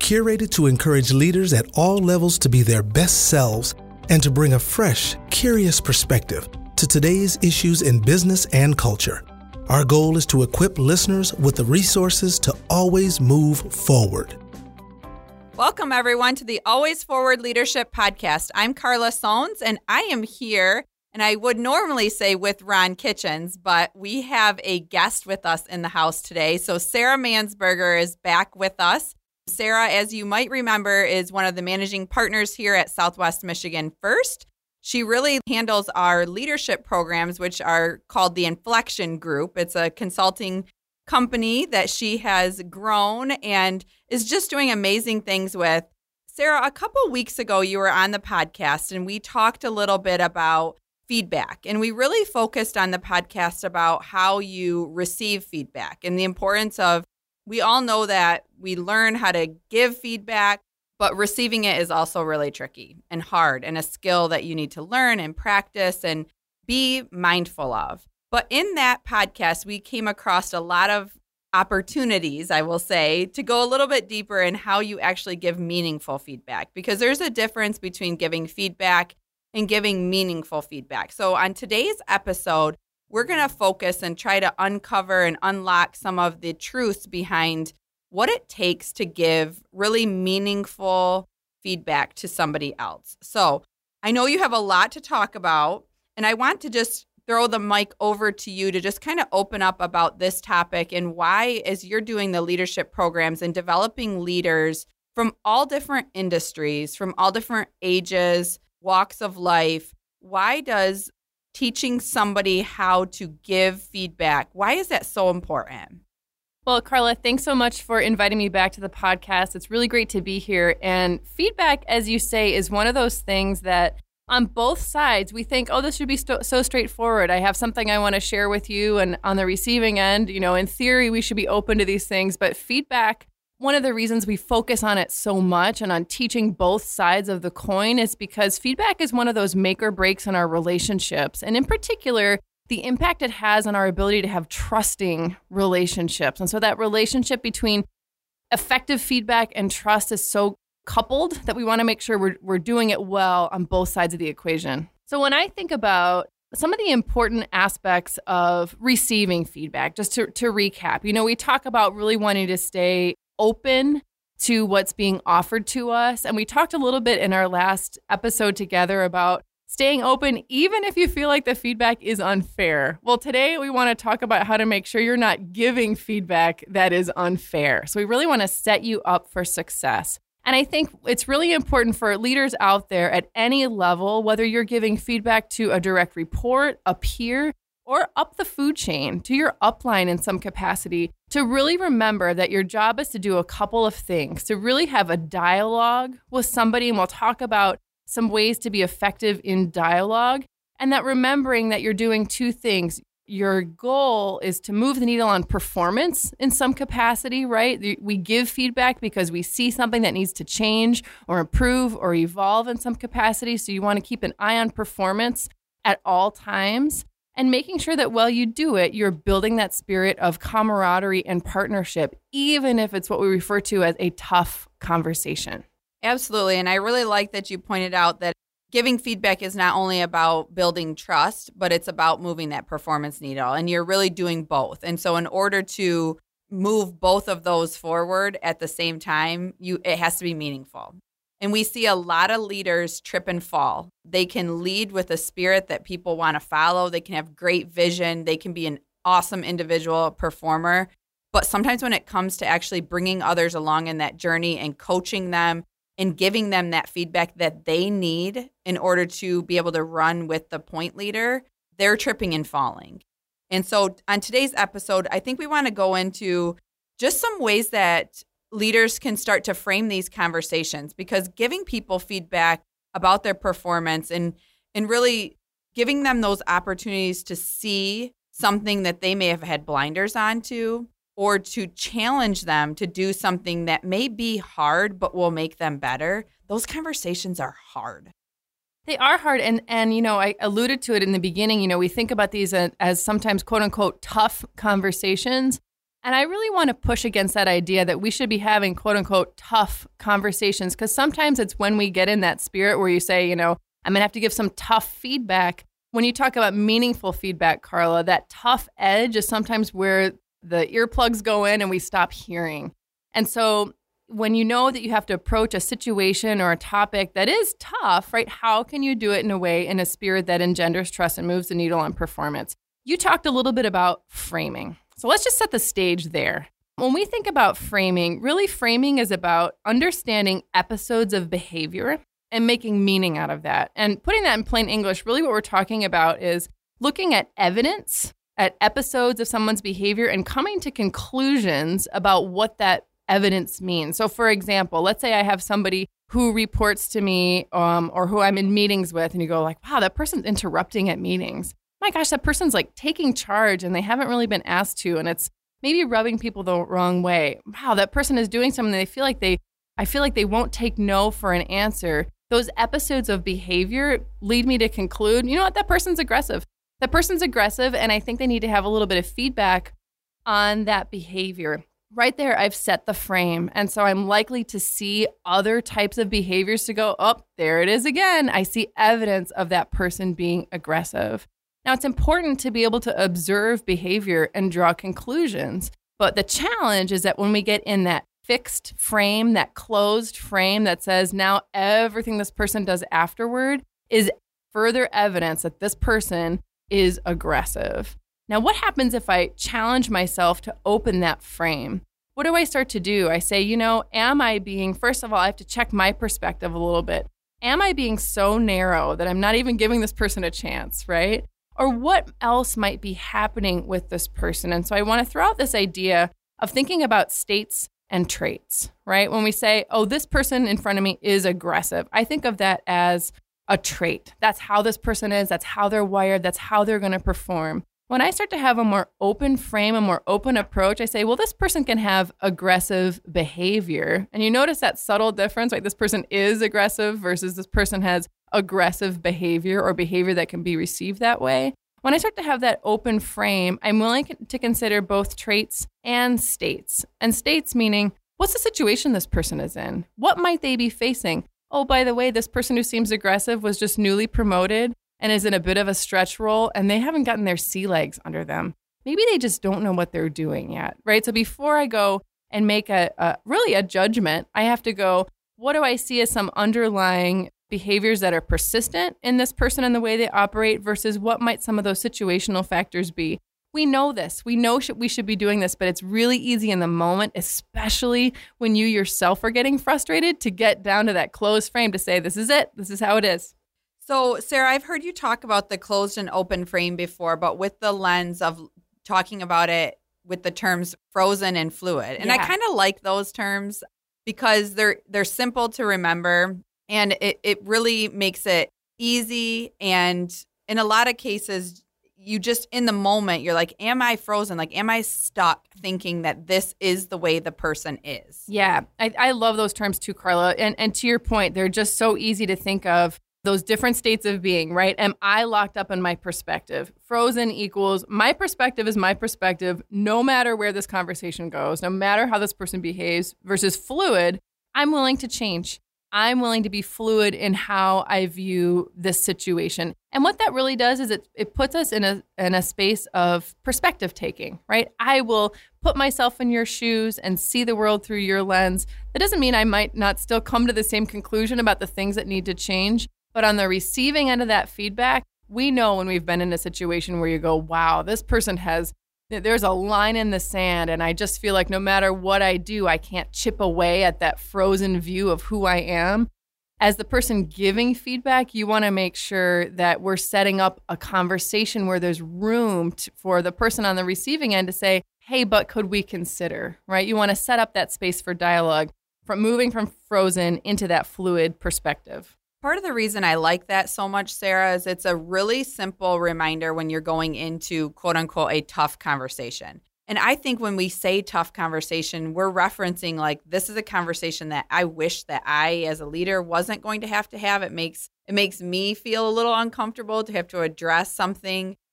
curated to encourage leaders at all levels to be their best selves and to bring a fresh, curious perspective to today's issues in business and culture. Our goal is to equip listeners with the resources to always move forward. Welcome, everyone, to the Always Forward Leadership Podcast. I'm Carla Sones, and I am here, and I would normally say with Ron Kitchens, but we have a guest with us in the house today. So Sarah Mansberger is back with us. Sarah, as you might remember, is one of the managing partners here at Southwest Michigan First. She really handles our leadership programs, which are called the Inflection Group. It's a consulting company that she has grown and is just doing amazing things with. Sarah, a couple weeks ago, you were on the podcast and we talked a little bit about feedback. And we really focused on the podcast about how you receive feedback and the importance of, we all know that we learn how to give feedback, but receiving it is also really tricky and hard and a skill that you need to learn and practice and be mindful of. But in that podcast, we came across a lot of opportunities, I will say, to go a little bit deeper in how you actually give meaningful feedback, because there's a difference between giving feedback and giving meaningful feedback. So on today's episode, we're going to focus and try to uncover and unlock some of the truths behind what it takes to give really meaningful feedback to somebody else. So I know you have a lot to talk about, and I want to just throw the mic over to you to just kind of open up about this topic and why, as you're doing the leadership programs and developing leaders from all different industries, from all different ages, walks of life, why does teaching somebody how to give feedback, why is that so important? Well, Carla, thanks so much for inviting me back to the podcast. It's really great to be here. And feedback, as you say, is one of those things that on both sides, we think, oh, this should be so straightforward. I have something I want to share with you. And on the receiving end, in theory, we should be open to these things. But feedback, one of the reasons we focus on it so much and on teaching both sides of the coin is because feedback is one of those make or breaks in our relationships. And in particular, the impact it has on our ability to have trusting relationships. And so that relationship between effective feedback and trust is so coupled that we want to make sure we're doing it well on both sides of the equation. So when I think about some of the important aspects of receiving feedback, just to recap, we talk about really wanting to stay open to what's being offered to us. And we talked a little bit in our last episode together about staying open, even if you feel like the feedback is unfair. Well, today we want to talk about how to make sure you're not giving feedback that is unfair. So we really want to set you up for success. And I think it's really important for leaders out there at any level, whether you're giving feedback to a direct report, a peer, or up the food chain to your upline in some capacity, to really remember that your job is to do a couple of things, to really have a dialogue with somebody, and we'll talk about some ways to be effective in dialogue, and that remembering that you're doing two things. Your goal is to move the needle on performance in some capacity, right? We give feedback because we see something that needs to change or improve or evolve in some capacity. So you want to keep an eye on performance at all times and making sure that while you do it, you're building that spirit of camaraderie and partnership, even if it's what we refer to as a tough conversation. Absolutely. And I really like that you pointed out that giving feedback is not only about building trust, but it's about moving that performance needle. And you're really doing both. And so in order to move both of those forward at the same time, it has to be meaningful. And we see a lot of leaders trip and fall. They can lead with a spirit that people want to follow. They can have great vision. They can be an awesome individual performer. But sometimes when it comes to actually bringing others along in that journey and coaching them, and giving them that feedback that they need in order to be able to run with the point leader, they're tripping and falling. And so on today's episode, I think we want to go into just some ways that leaders can start to frame these conversations, because giving people feedback about their performance and really giving them those opportunities to see something that they may have had blinders on to, or to challenge them to do something that may be hard but will make them better, those conversations are hard. They are hard. And I alluded to it in the beginning. We think about these as sometimes, quote unquote, tough conversations. And I really want to push against that idea that we should be having quote unquote tough conversations, because sometimes it's when we get in that spirit where you say, I'm going to have to give some tough feedback. When you talk about meaningful feedback, Carla, that tough edge is sometimes where the earplugs go in and we stop hearing. And so when you know that you have to approach a situation or a topic that is tough, right, how can you do it in a way, in a spirit that engenders trust and moves the needle on performance? You talked a little bit about framing. So let's just set the stage there. When we think about framing, really framing is about understanding episodes of behavior and making meaning out of that. And putting that in plain English, really what we're talking about is looking at evidence, at episodes of someone's behavior and coming to conclusions about what that evidence means. So for example, let's say I have somebody who reports to me or who I'm in meetings with, and you go like, wow, that person's interrupting at meetings. My gosh, that person's like taking charge and they haven't really been asked to, and it's maybe rubbing people the wrong way. Wow, that person is doing something I feel like they won't take no for an answer. Those episodes of behavior lead me to conclude, you know what, that person's aggressive. That person's aggressive, and I think they need to have a little bit of feedback on that behavior. Right there, I've set the frame. And so I'm likely to see other types of behaviors to go, oh, there it is again. I see evidence of that person being aggressive. Now, it's important to be able to observe behavior and draw conclusions. But the challenge is that when we get in that fixed frame, that closed frame that says now everything this person does afterward is further evidence that this person is aggressive. Now, what happens if I challenge myself to open that frame? What do I start to do? I say, am I being, first of all, I have to check my perspective a little bit. Am I being so narrow that I'm not even giving this person a chance, right? Or what else might be happening with this person? And so I want to throw out this idea of thinking about states and traits, right? When we say, oh, this person in front of me is aggressive, I think of that as a trait. That's how this person is. That's how they're wired. That's how they're going to perform. When I start to have a more open frame, a more open approach, I say, well, this person can have aggressive behavior. And you notice that subtle difference, right? This person is aggressive versus this person has aggressive behavior or behavior that can be received that way. When I start to have that open frame, I'm willing to consider both traits and states. And states meaning, what's the situation this person is in? What might they be facing? Oh, by the way, this person who seems aggressive was just newly promoted and is in a bit of a stretch role, and they haven't gotten their sea legs under them. Maybe they just don't know what they're doing yet, right? So before I go and make really a judgment, I have to go, what do I see as some underlying behaviors that are persistent in this person and the way they operate versus what might some of those situational factors be? We know this. We know we should be doing this, but it's really easy in the moment, especially when you yourself are getting frustrated, to get down to that closed frame to say, this is it. This is how it is. So, Sarah, I've heard you talk about the closed and open frame before, but with the lens of talking about it with the terms frozen and fluid. And I kind of like those terms because they're simple to remember, and it really makes it easy. And in a lot of cases, you just, in the moment, you're like, am I frozen? Like, am I stuck thinking that this is the way the person is? Yeah, I love those terms too, Carla. And to your point, they're just so easy to think of. Those different states of being, right? Am I locked up in my perspective? Frozen equals my perspective is my perspective, no matter where this conversation goes, no matter how this person behaves, versus fluid, I'm willing to change. I'm willing to be fluid in how I view this situation. And what that really does is it puts us in a space of perspective taking, right? I will put myself in your shoes and see the world through your lens. That doesn't mean I might not still come to the same conclusion about the things that need to change. But on the receiving end of that feedback, we know when we've been in a situation where you go, wow, this person there's a line in the sand, and I just feel like no matter what I do, I can't chip away at that frozen view of who I am. As the person giving feedback, you want to make sure that we're setting up a conversation where there's room for the person on the receiving end to say, hey, but could we consider, right? You want to set up that space for dialogue, from moving from frozen into that fluid perspective. Part of the reason I like that so much, Sarah, is it's a really simple reminder when you're going into, quote unquote, a tough conversation. And I think when we say tough conversation, we're referencing like, this is a conversation that I wish that I, as a leader, wasn't going to have. It makes me feel a little uncomfortable to have to address something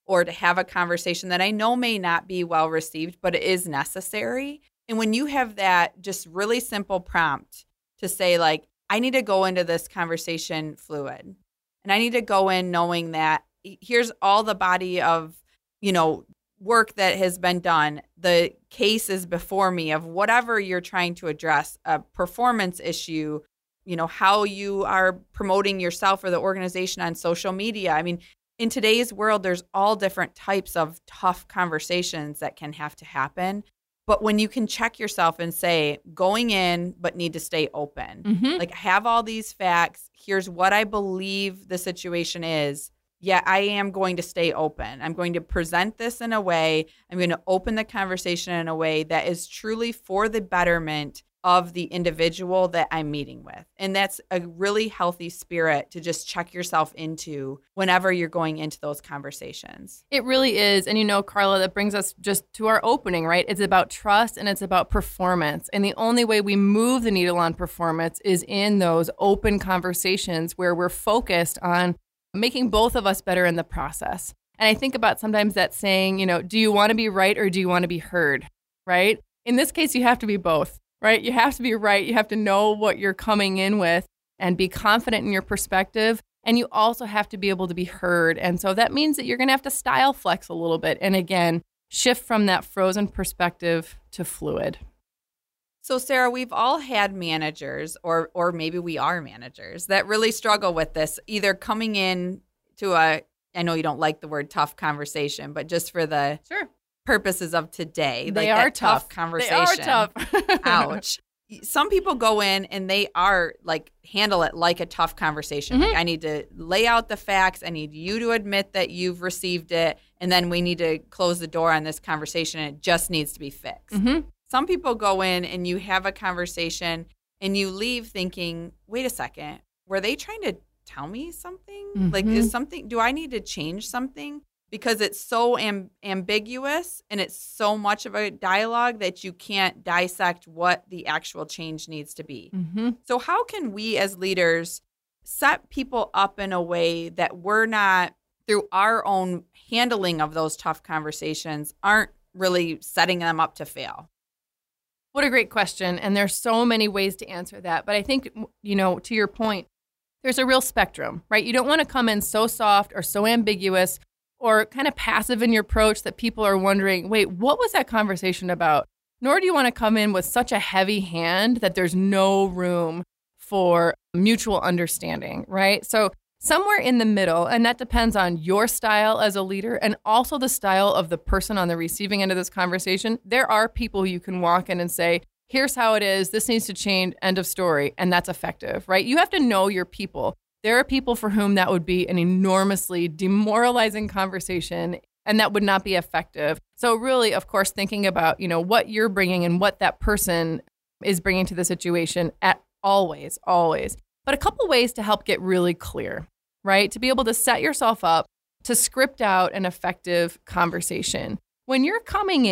or to have a conversation that I know may not be well received, but it is necessary. And when you have that just really simple prompt to say, like, I need to go into this conversation fluid, and I need to go in knowing that here's all the body of, work that has been done. The case is before me of whatever you're trying to address, a performance issue, how you are promoting yourself or the organization on social media. I mean, in today's world, there's all different types of tough conversations that can have to happen. But when you can check yourself and say, going in, but need to stay open, like, I have all these facts. Here's what I believe the situation is. Yeah, I am going to stay open. I'm going to present this in a way, I'm going to open the conversation in a way that is truly for the betterment of the individual that I'm meeting with. And that's a really healthy spirit to just check yourself into whenever you're going into those conversations. It really is. And Carla, that brings us just to our opening, right? It's about trust and it's about performance. And the only way we move the needle on performance is in those open conversations where we're focused on making both of us better in the process. And I think about sometimes that saying, do you want to be right or do you want to be heard, right? In this case, you have to be both, right? You have to be right. You have to know what you're coming in with and be confident in your perspective. And you also have to be able to be heard. And so that means that you're going to have to style flex a little bit. And again, shift from that frozen perspective to fluid. So, Sarah, we've all had managers, or maybe we are managers, that really struggle with this, either coming in to I know you don't like the word tough conversation, but just for the purposes of today, they are tough conversation. They are tough. Ouch. Some people go in and they are handle it like a tough conversation. Like, I need to lay out the facts. I need you to admit that you've received it. And then we need to close the door on this conversation, and it just needs to be fixed. Some people go in and you have a conversation and you leave thinking, wait a second, were they trying to tell me something? Do I need to change something? Because it's so ambiguous and it's so much of a dialogue that you can't dissect what the actual change needs to be. So how can we as leaders set people up in a way that we're not, through our own handling of those tough conversations, aren't really setting them up to fail? What a great question. And there's so many ways to answer that. But I think, to your point, there's a real spectrum, right? You don't want to come in so soft or so ambiguous or kind of passive in your approach that people are wondering, wait, what was that conversation about? Nor do you want to come in with such a heavy hand that there's no room for mutual understanding, right? So somewhere in the middle, and that depends on your style as a leader and also the style of the person on the receiving end of this conversation. There are people you can walk in and say, here's how it is, this needs to change, end of story, and that's effective, right? You have to know your people. There are people for whom that would be an enormously demoralizing conversation, and that would not be effective. So really, of course, thinking about, what you're bringing and what that person is bringing to the situation at always. But a couple ways to help get really clear. Right? To be able to set yourself up to script out an effective conversation. When you're coming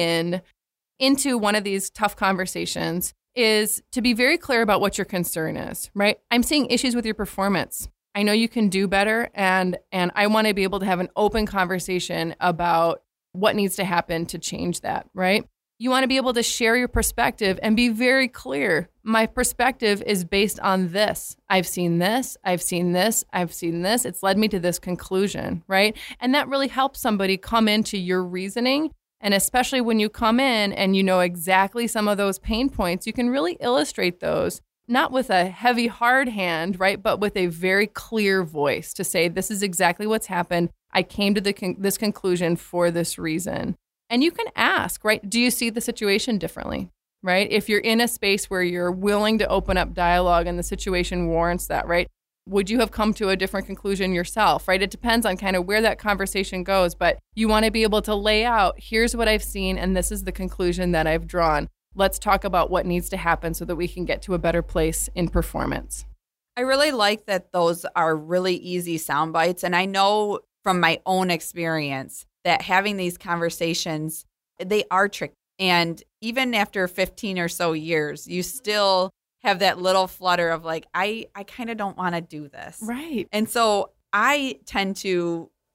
into one of these tough conversations is to be very clear about what your concern is, right? I'm seeing issues with your performance. I know you can do better, and I want to be able to have an open conversation about what needs to happen to change that, right? You want to be able to share your perspective and be very clear. My perspective is based on this. I've seen this. I've seen this. I've seen this. It's led me to this conclusion, right? And that really helps somebody come into your reasoning. And especially when you come in and you know exactly some of those pain points, you can really illustrate those, not with a heavy, hard hand, right? But with a very clear voice to say, this is exactly what's happened. I came to this conclusion for this reason. And you can ask, right? Do you see the situation differently, right? If you're in a space where you're willing to open up dialogue and the situation warrants that, right? Would you have come to a different conclusion yourself, right? It depends on kind of where that conversation goes, but you want to be able to lay out, here's what I've seen, and this is the conclusion that I've drawn. Let's talk about what needs to happen so that we can get to a better place in performance. I really like that those are really easy sound bites. And I know from my own experience that having these conversations, they are tricky. And even after 15 or so years, you still have that little flutter of I kind of don't want to do this. Right. And so I tend to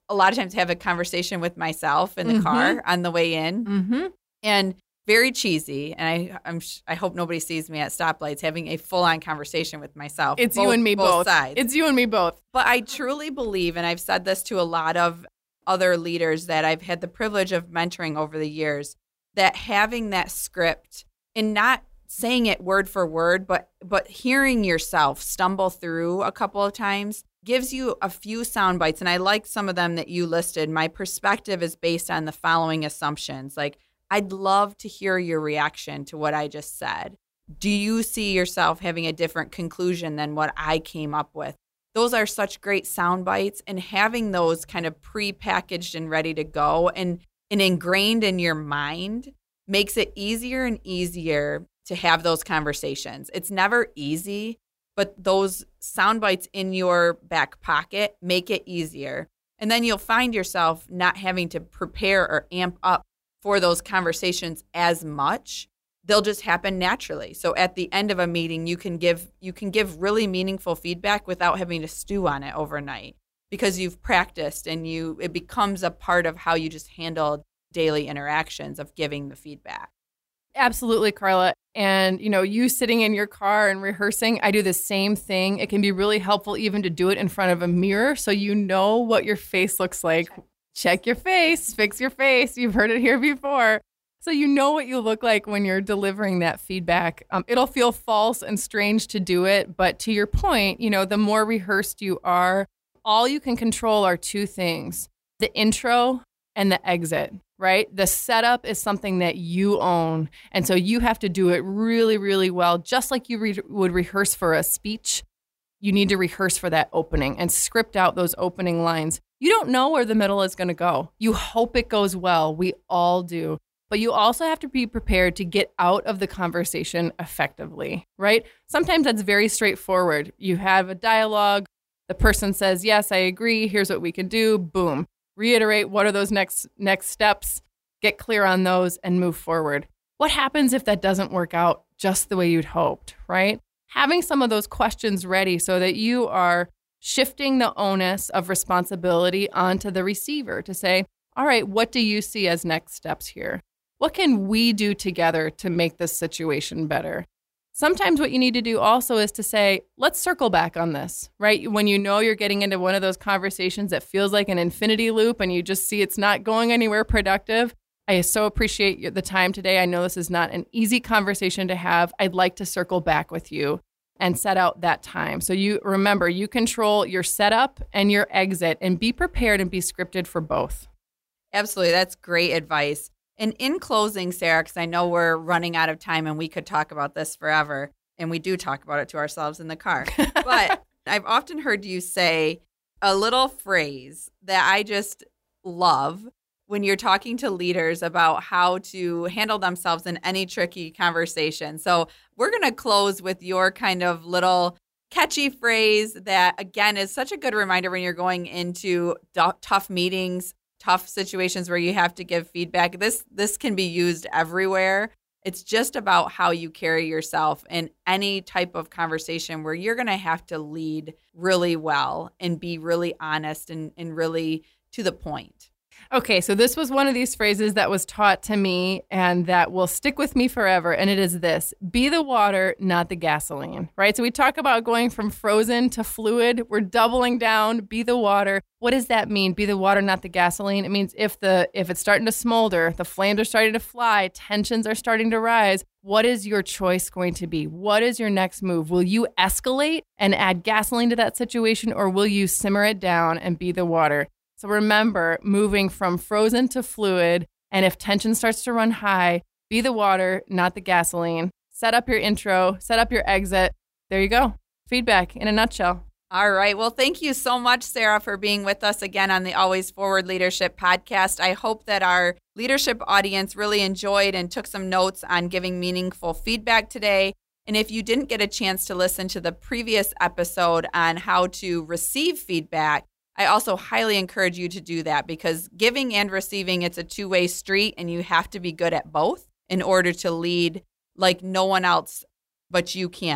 a lot of times have a conversation with myself in the car on the way in, and very cheesy. And I hope nobody sees me at stoplights having a full-on conversation with myself. It's you and me both. Sides. It's you and me both. But I truly believe, and I've said this to a lot of other leaders that I've had the privilege of mentoring over the years, that having that script and not saying it word for word, but hearing yourself stumble through a couple of times gives you a few sound bites. And I like some of them that you listed. My perspective is based on the following assumptions. Like, I'd love to hear your reaction to what I just said. Do you see yourself having a different conclusion than what I came up with? Those are such great sound bites, and having those kind of pre-packaged and ready to go and ingrained in your mind makes it easier and easier to have those conversations. It's never easy, but those sound bites in your back pocket make it easier. And then you'll find yourself not having to prepare or amp up for those conversations as much. They'll just happen naturally. So at the end of a meeting, you can give really meaningful feedback without having to stew on it overnight, because you've practiced and it becomes a part of how you just handle daily interactions of giving the feedback. Absolutely, Carla. And, you sitting in your car and rehearsing, I do the same thing. It can be really helpful even to do it in front of a mirror so you know what your face looks like. Check your face, fix your face. You've heard it here before. So you know what you look like when you're delivering that feedback. It'll feel false and strange to do it. But to your point, the more rehearsed you are, all you can control are two things: the intro and the exit, right? The setup is something that you own. And so you have to do it really, really well. Just like you would rehearse for a speech, you need to rehearse for that opening and script out those opening lines. You don't know where the middle is going to go. You hope it goes well. We all do. But you also have to be prepared to get out of the conversation effectively, right? Sometimes that's very straightforward. You have a dialogue. The person says, yes, I agree. Here's what we can do. Boom. Reiterate what are those next steps, get clear on those, and move forward. What happens if that doesn't work out just the way you'd hoped, right? Having some of those questions ready so that you are shifting the onus of responsibility onto the receiver to say, all right, what do you see as next steps here? What can we do together to make this situation better? Sometimes what you need to do also is to say, let's circle back on this, right? When you know you're getting into one of those conversations that feels like an infinity loop and you just see it's not going anywhere productive, I so appreciate the time today. I know this is not an easy conversation to have. I'd like to circle back with you and set out that time. So you remember, you control your setup and your exit, and be prepared and be scripted for both. Absolutely. That's great advice. And in closing, Sarah, because I know we're running out of time and we could talk about this forever, and we do talk about it to ourselves in the car, but I've often heard you say a little phrase that I just love when you're talking to leaders about how to handle themselves in any tricky conversation. So we're going to close with your kind of little catchy phrase that, again, is such a good reminder when you're going into tough meetings, tough situations where you have to give feedback. This can be used everywhere. It's just about how you carry yourself in any type of conversation where you're going to have to lead really well and be really honest and really to the point. Okay, so this was one of these phrases that was taught to me and that will stick with me forever. And it is this: be the water, not the gasoline, right? So we talk about going from frozen to fluid. We're doubling down, be the water. What does that mean? Be the water, not the gasoline. It means if it's starting to smolder, the flames are starting to fly, tensions are starting to rise, what is your choice going to be? What is your next move? Will you escalate and add gasoline to that situation, or will you simmer it down and be the water? So remember, moving from frozen to fluid, and if tension starts to run high, be the water, not the gasoline. Set up your intro, set up your exit. There you go. Feedback in a nutshell. All right. Well, thank you so much, Sarah, for being with us again on the Always Forward Leadership podcast. I hope that our leadership audience really enjoyed and took some notes on giving meaningful feedback today. And if you didn't get a chance to listen to the previous episode on how to receive feedback, I also highly encourage you to do that, because giving and receiving, it's a two-way street, and you have to be good at both in order to lead like no one else but you can.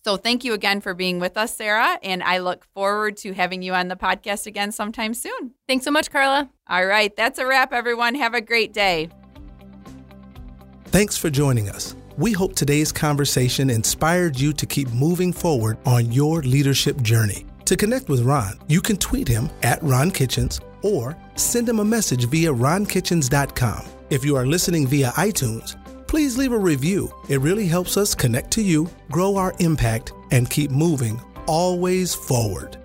So thank you again for being with us, Sarah, and I look forward to having you on the podcast again sometime soon. Thanks so much, Carla. All right, that's a wrap, everyone. Have a great day. Thanks for joining us. We hope today's conversation inspired you to keep moving forward on your leadership journey. To connect with Ron, you can tweet him at Ron Kitchens or send him a message via ronkitchens.com. If you are listening via iTunes, please leave a review. It really helps us connect to you, grow our impact, and keep moving always forward.